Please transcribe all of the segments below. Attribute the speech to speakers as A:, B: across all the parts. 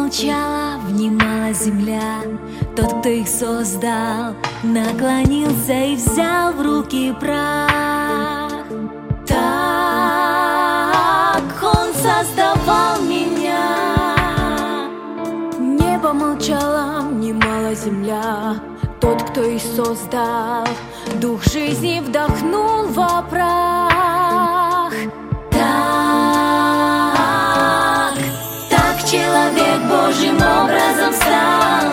A: молчала, внимала земля. Тот, кто их создал, наклонился и взял в руки прах. Так он создавал меня. Небо молчало, внимала земля. Тот, кто их создал, дух жизни вдохнул во прах. Так человек Божьим образом стал.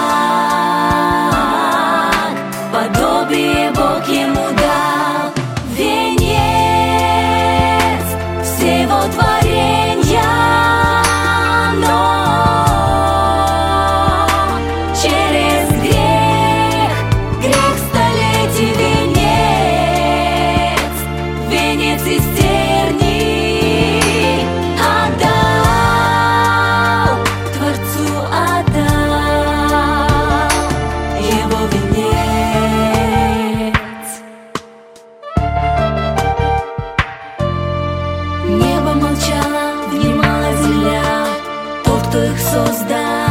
A: Так подобие Бог ему дал. Венец всего творенья, но через грех столетий венец из терний отдал, Творцу отдал его венец. Небо молчало, внимала земля. Тот, кто их создал,